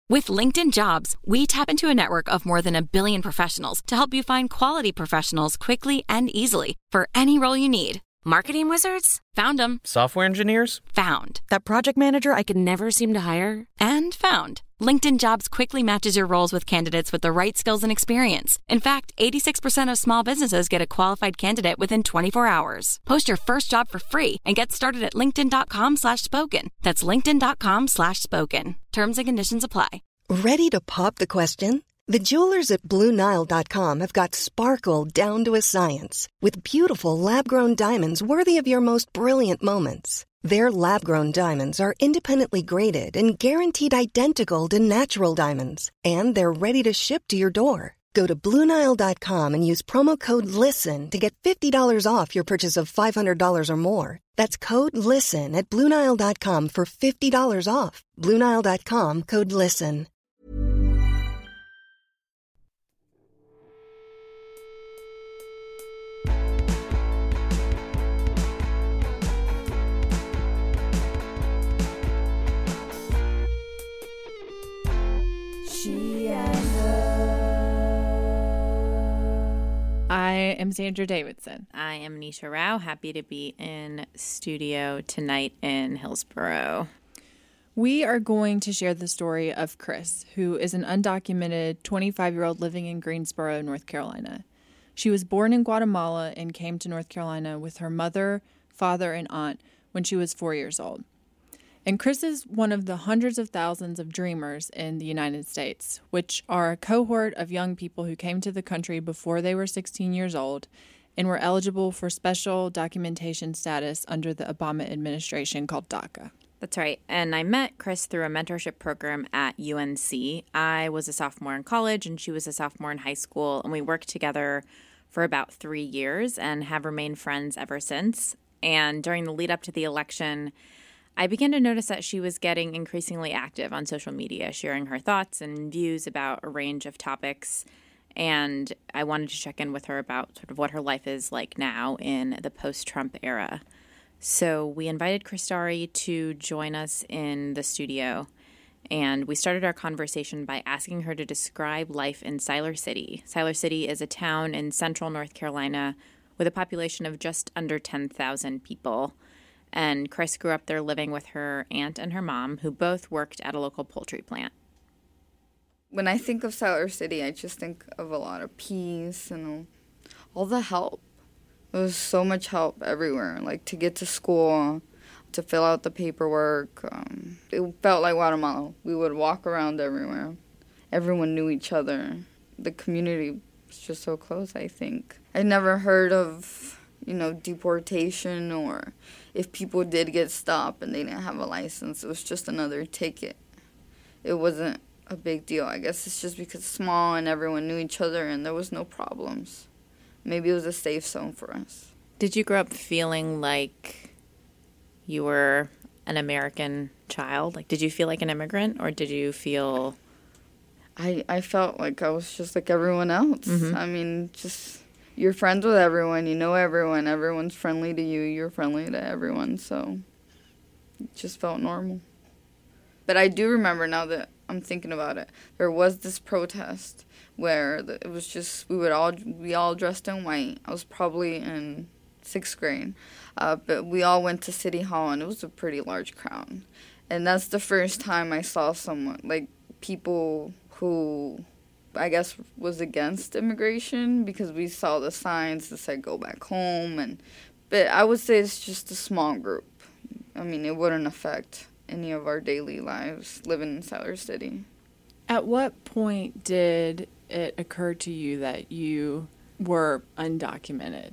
With LinkedIn Jobs, we tap into a network of more than 1 billion professionals to help you find quality professionals quickly and easily for any role you need. Marketing wizards? Found them. Software engineers? Found. That project manager I could never seem to hire? And found. LinkedIn Jobs quickly matches your roles with candidates with the right skills and experience. In fact, 86% of small businesses get a qualified candidate within 24 hours. Post your first job for free and get started at linkedin.com/spoken. That's linkedin.com/spoken. Terms and conditions apply. Ready to pop the question? The jewelers at BlueNile.com have got sparkle down to a science with beautiful lab-grown diamonds worthy of your most brilliant moments. Their lab-grown diamonds are independently graded and guaranteed identical to natural diamonds, and they're ready to ship to your door. Go to BlueNile.com and use promo code LISTEN to get $50 off your purchase of $500 or more. That's code LISTEN at BlueNile.com for $50 off. BlueNile.com, code LISTEN. I am Sandra Davidson. I am Nisha Rao, happy to be in studio tonight in Hillsborough. We are going to share the story of Chris, who is an undocumented 25-year-old living in Greensboro, North Carolina. She was born in Guatemala and came to North Carolina with her mother, father, and aunt when she was 4 years old. And Chris is one of the hundreds of thousands of dreamers in the United States, which are a cohort of young people who came to the country before they were 16 years old and were eligible for special documentation status under the Obama administration called DACA. That's right. And I met Chris through a mentorship program at UNC. I was a sophomore in college and she was a sophomore in high school, and we worked together for about 3 years and have remained friends ever since. And during the lead up to the election, I began to notice that she was getting increasingly active on social media, sharing her thoughts and views about a range of topics. And I wanted to check in with her about sort of what her life is like now in the post-Trump era. So we invited Chris Dari to join us in the studio. And we started our conversation by asking her to describe life in Siler City. Siler City is a town in central North Carolina with a population of just under 10,000 people. And Chris grew up there living with her aunt and her mom, who both worked at a local poultry plant. When I think of Siler City, I just think of a lot of peace and all the help. There was so much help everywhere, like to get to school, to fill out the paperwork. It felt like Guatemala. We would walk around everywhere. Everyone knew each other. The community was just so close, I think. I never heard of deportation, or if people did get stopped and they didn't have a license, it was just another ticket. It wasn't a big deal. I guess it's just because it's small and everyone knew each other and there was no problems. Maybe it was a safe zone for us. Did you grow up feeling like you were an American child? Like, did you feel like an immigrant, or did you feel... I felt like I was just like everyone else. Mm-hmm. I mean, just... You're friends with everyone, you know everyone, everyone's friendly to you, you're friendly to everyone, so it just felt normal. But I do remember, now that I'm thinking about it, there was this protest where it was just, we all dressed in white. I was probably in 6th grade, but we all went to City Hall, and it was a pretty large crowd. And that's the first time I saw someone, like people who... I guess was against immigration, because we saw the signs that said go back home, but I would say it's just a small group. I mean, it wouldn't affect any of our daily lives living in Siler City. At what point did it occur to you that you were undocumented?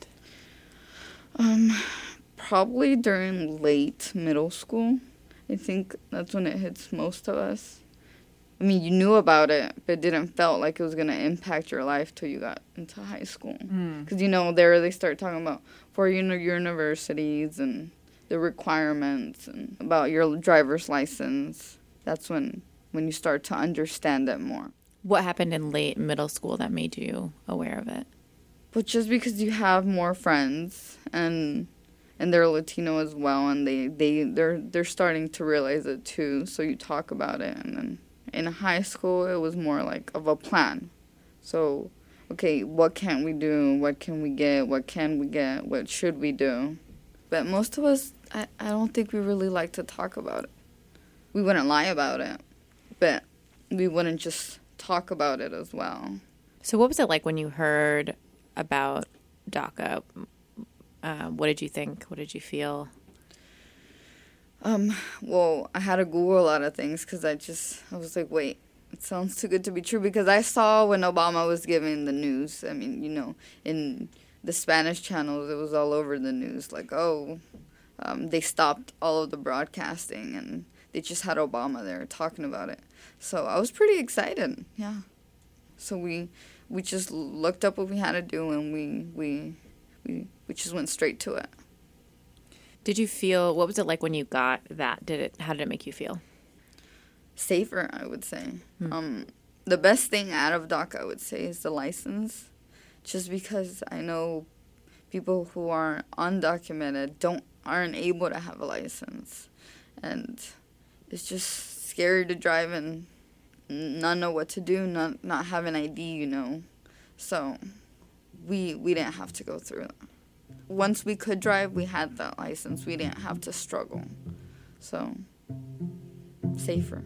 Probably during late middle school. I think that's when it hits most of us. I mean, you knew about it, but it didn't felt like it was going to impact your life till you got into high school. Because, there they start talking about for universities and the requirements and about your driver's license. That's when you start to understand it more. What happened in late middle school that made you aware of it? But just because you have more friends and they're Latino as well, and they're starting to realize it too, so you talk about it, and then in high school, it was more like of a plan. So, okay, what can't we do? What can we get? What can we get? What should we do? But most of us, I don't think we really like to talk about it. We wouldn't lie about it, but we wouldn't just talk about it as well. So what was it like when you heard about DACA? What did you think? What did you feel? Well, I had to Google a lot of things because I was like, wait, it sounds too good to be true, because I saw when Obama was giving the news. I mean, in the Spanish channels, it was all over the news. Like, they stopped all of the broadcasting and they just had Obama there talking about it. So I was pretty excited, yeah. So we just looked up what we had to do, and we just went straight to it. Did you feel, what was it like when you got that? How did it make you feel? Safer, I would say. The best thing out of DACA, I would say, is the license. Just because I know people who are undocumented aren't able to have a license. And it's just scary to drive and not know what to do, not have an ID, So we didn't have to go through that. Once we could drive, we had that license. We didn't have to struggle. So, safer.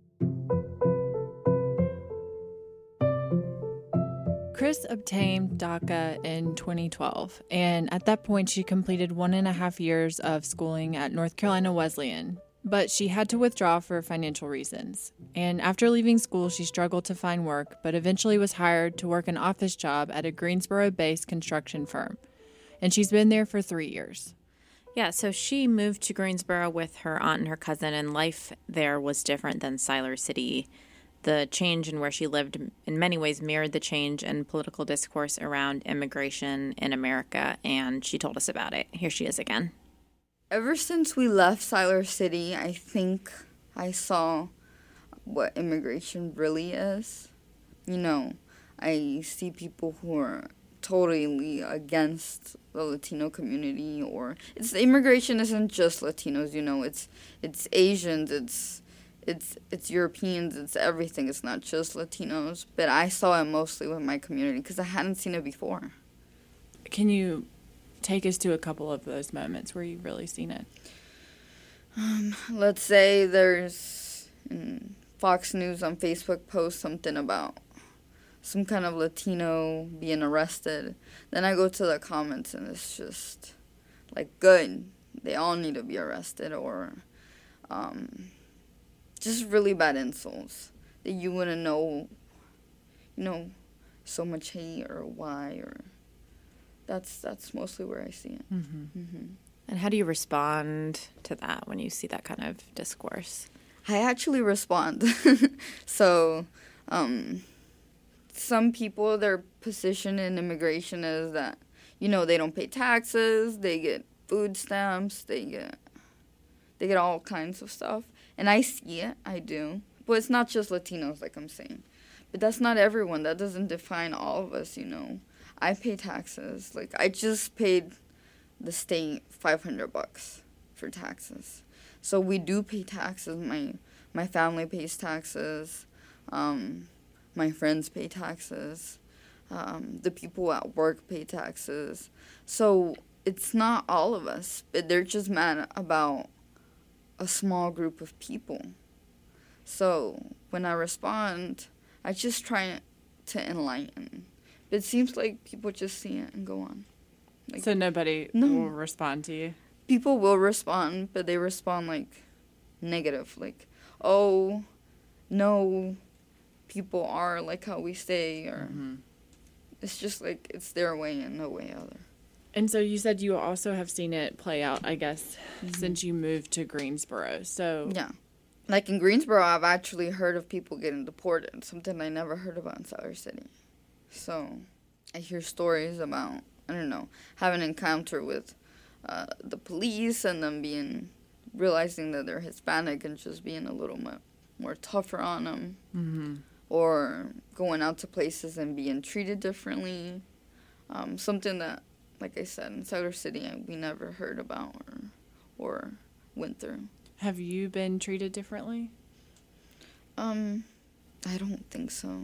Chris obtained DACA in 2012, and at that point she completed 1.5 years of schooling at North Carolina Wesleyan, but she had to withdraw for financial reasons. And after leaving school, she struggled to find work, but eventually was hired to work an office job at a Greensboro-based construction firm. And she's been there for 3 years. Yeah, so she moved to Greensboro with her aunt and her cousin, and life there was different than Siler City. The change in where she lived in many ways mirrored the change in political discourse around immigration in America, and she told us about it. Here she is again. Ever since we left Siler City, I think I saw what immigration really is. I see people who are totally against the Latino community, or immigration isn't just Latinos, it's Asians, it's Europeans, it's everything. It's not just Latinos, but I saw it mostly with my community because I hadn't seen it before. Can you take us to a couple of those moments where you've really seen it? Let's say there's Fox News on Facebook posts something about some kind of Latino being arrested. Then I go to the comments and it's just like, good, they all need to be arrested, or just really bad insults that you wouldn't know, so much hate or why, or that's mostly where I see it. Mm-hmm. Mm-hmm. And how do you respond to that when you see that kind of discourse? I actually respond. So, some people, their position in immigration is that, they don't pay taxes, they get food stamps, they get all kinds of stuff. And I see it, I do. But it's not just Latinos, like I'm saying. But that's not everyone. That doesn't define all of us, I pay taxes. Like, I just paid the state $500 for taxes. So we do pay taxes. My family pays taxes. My friends pay taxes. The people at work pay taxes. So it's not all of us, but they're just mad about a small group of people. So when I respond, I just try to enlighten. But it seems like people just see it and go on. Like, so nobody will respond to you? People will respond, but they respond like negative. Like, oh, no, people are like how we say, or it's just like it's their way and no way other. And so you said you also have seen it play out, I guess, since you moved to Greensboro. So yeah. Like in Greensboro, I've actually heard of people getting deported, something I never heard about in Siler City. So I hear stories about, having an encounter with the police and them realizing that they're Hispanic and just being a little more tougher on them. Mm-hmm. Or going out to places and being treated differently. Something that, like I said, in Siler City we never heard about or went through. Have you been treated differently? I don't think so.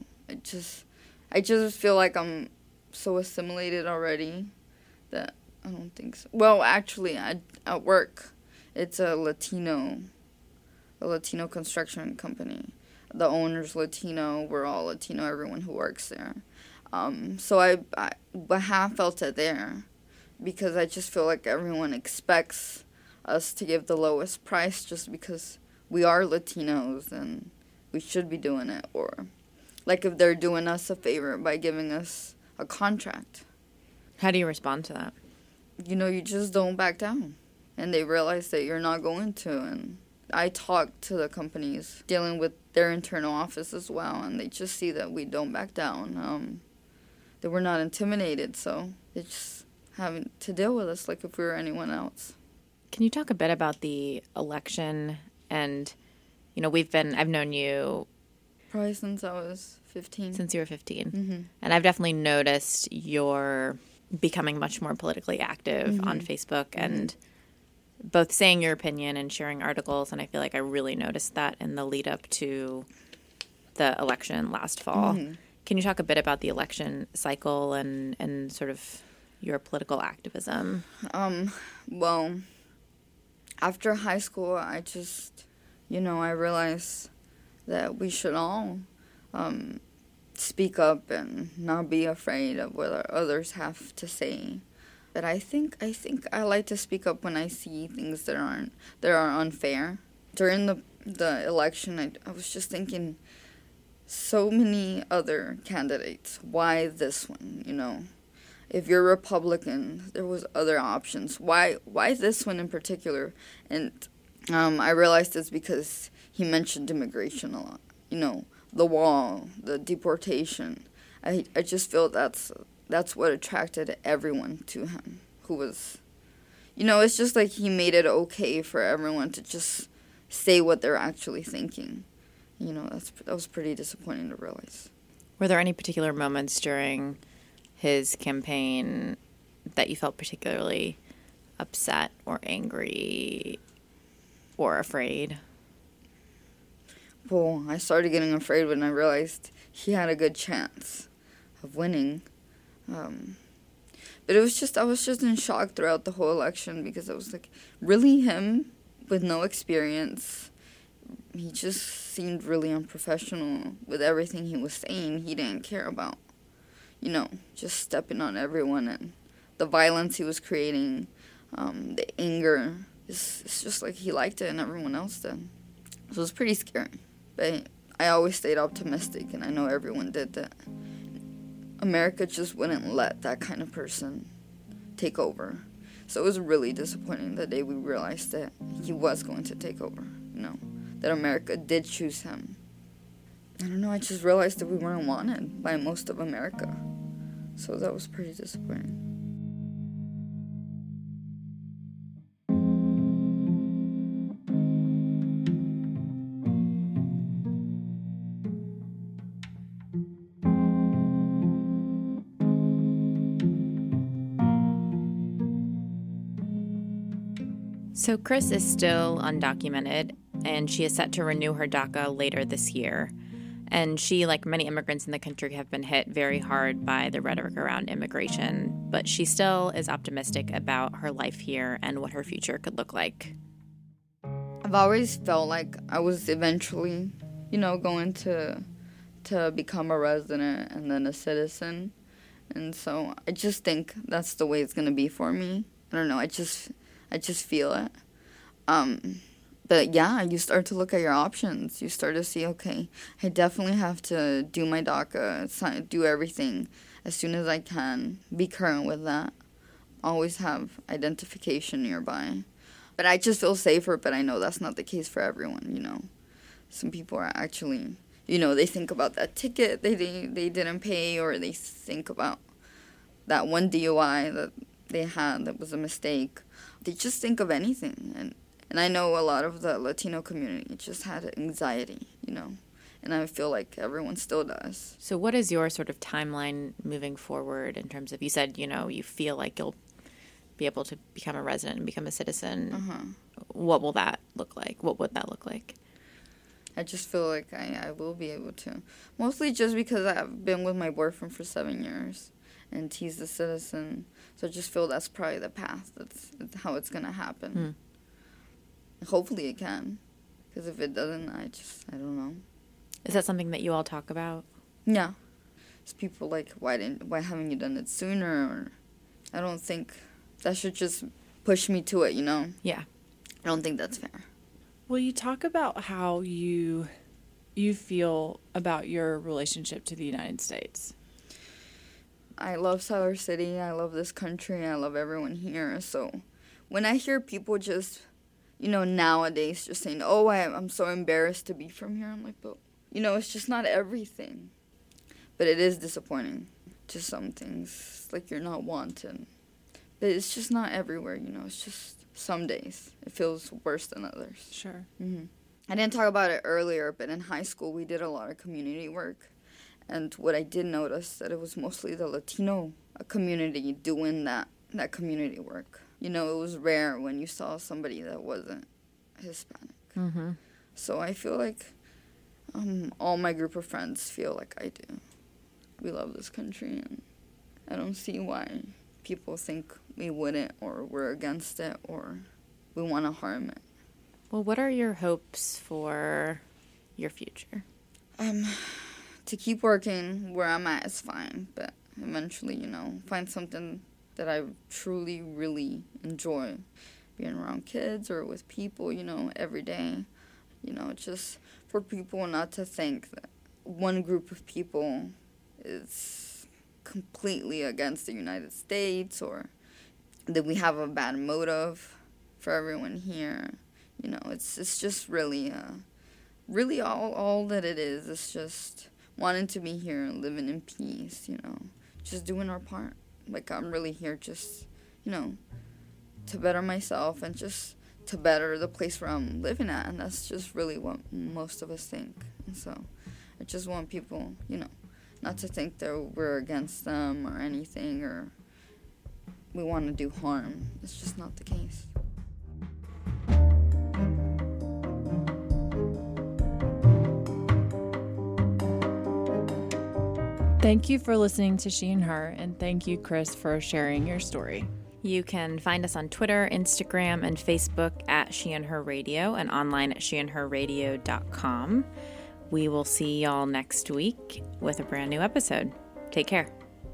I just feel like I'm so assimilated already that I don't think so. Well, actually, at work, it's a Latino construction company. The owner's Latino. We're all Latino, everyone who works there. So I have felt it there because I just feel like everyone expects us to give the lowest price just because we are Latinos and we should be doing it. Or like if they're doing us a favor by giving us a contract. How do you respond to that? You just don't back down. And they realize that you're not going to. And I talk to the companies dealing with their internal office as well, and they just see that we don't back down. That we're not intimidated, so they just having to deal with us like if we were anyone else. Can you talk a bit about the election? And, I've known you Probably since I was 15. Since you were 15. Mm-hmm. And I've definitely noticed you're becoming much more politically active on Facebook and both saying your opinion and sharing articles. And I feel like I really noticed that in the lead up to the election last fall. Can you talk a bit about the election cycle and sort of your political activism? Well, after high school, I just, I realized that we should all speak up and not be afraid of what others have to say. But I think I like to speak up when I see things that are unfair. During the election, I was just thinking, so many other candidates. Why this one? If you're Republican, there was other options. Why this one in particular? And I realized it's because he mentioned immigration a lot. The wall, the deportation. I just feel that's what attracted everyone to him. Who was, it's just like he made it okay for everyone to just say what they're actually thinking. That was pretty disappointing to realize. Were there any particular moments during his campaign that you felt particularly upset or angry or afraid? Well, I started getting afraid when I realized he had a good chance of winning. But I was just in shock throughout the whole election because I was like, really him with no experience? He just seemed really unprofessional with everything he was saying. He didn't care about, just stepping on everyone and the violence he was creating, the anger. It's just like he liked it and everyone else did. So it was pretty scary. But I always stayed optimistic, and I know everyone did that. America just wouldn't let that kind of person take over. So it was really disappointing the day we realized that he was going to take over, that America did choose him. I don't know, I just realized that we weren't wanted by most of America. So that was pretty disappointing. So Chris is still undocumented, and she is set to renew her DACA later this year. And she, like many immigrants in the country, have been hit very hard by the rhetoric around immigration, but she still is optimistic about her life here and what her future could look like. I've always felt like I was eventually, going to become a resident and then a citizen. And so I just think that's the way it's going to be for me. I don't know, I just feel it. But yeah, you start to look at your options. You start to see, okay, I definitely have to do my DACA, do everything as soon as I can, be current with that. Always have identification nearby. But I just feel safer, but I know that's not the case for everyone, Some people are actually, they think about that ticket they didn't pay, or they think about that one DUI that they had that was a mistake. They just think of anything. And I know a lot of the Latino community just had anxiety, and I feel like everyone still does. So what is your sort of timeline moving forward in terms of, you said, you feel like you'll be able to become a resident and become a citizen. What will that look like? What would that look like? I just feel like I will be able to. Mostly just because I've been with my boyfriend for 7 years, and he's a citizen. So I just feel that's probably the path. That's how it's going to happen. Hopefully it can. Because if it doesn't, I don't know. Is that something that you all talk about? Yeah. It's people like, why haven't you done it sooner? Or I don't think that should just push me to it, you know? Yeah. I don't think that's fair. Well, you talk about how you feel about your relationship to the United States. I love Siler City. I love this country. I love everyone here. So when I hear people just, you know, nowadays just saying, oh, I'm so embarrassed to be from here, I'm like, but, you know, it's just not everything. But it is disappointing. Just some things, like you're not wanted. But it's just not everywhere, you know. It's just some days it feels worse than others. Sure. Mm-hmm. I didn't talk about it earlier, but in high school we did a lot of community work. And what I did notice that it was mostly the Latino community doing that community work. You know, it was rare when you saw somebody that wasn't Hispanic. Mm-hmm. So I feel like all my group of friends feel like I do. We love this country, and I don't see why people think we wouldn't, or we're against it, or we want to harm it. Well, what are your hopes for your future? To keep working where I'm at is fine, but eventually, you know, find something that I truly, really enjoy. Being around kids or with people, you know, every day. You know, just for people not to think that one group of people is completely against the United States, or that we have a bad motive for everyone here. You know, it's just really all that it is. It's just wanting to be here and living in peace, you know, just doing our part. Like, I'm really here just, you know, to better myself and just to better the place where I'm living at. And that's just really what most of us think. And so I just want people, you know, not to think that we're against them or anything, or we want to do harm. It's just not the case. Thank you for listening to She and Her, and thank you, Chris, for sharing your story. You can find us on Twitter, Instagram, and Facebook at She and Her Radio, and online at sheandherradio.com. We will see y'all next week with a brand new episode. Take care.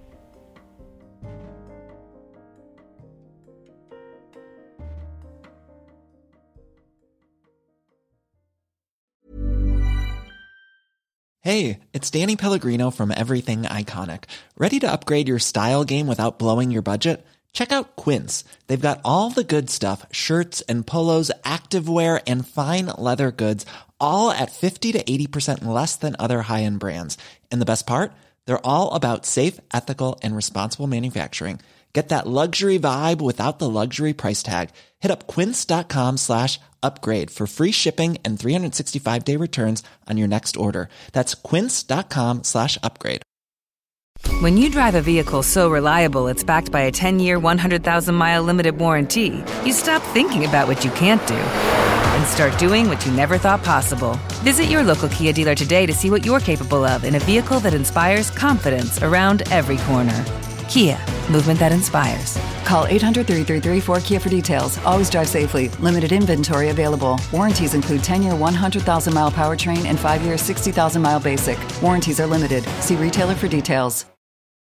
Hey, it's Danny Pellegrino from Everything Iconic. Ready to upgrade your style game without blowing your budget? Check out Quince. They've got all the good stuff, shirts and polos, activewear, and fine leather goods, all at 50 to 80% less than other high-end brands. And the best part? They're all about safe, ethical, and responsible manufacturing. Get that luxury vibe without the luxury price tag. Hit up quince.com/upgrade for free shipping and 365-day returns on your next order. That's quince.com/upgrade. When you drive a vehicle so reliable it's backed by a 10-year, 100,000-mile limited warranty, you stop thinking about what you can't do and start doing what you never thought possible. Visit your local Kia dealer today to see what you're capable of in a vehicle that inspires confidence around every corner. Kia, movement that inspires. Call 800-333-4KIA for details. Always drive safely. Limited inventory available. Warranties include 10-year 100,000-mile powertrain and 5-year 60,000-mile basic. Warranties are limited. See retailer for details.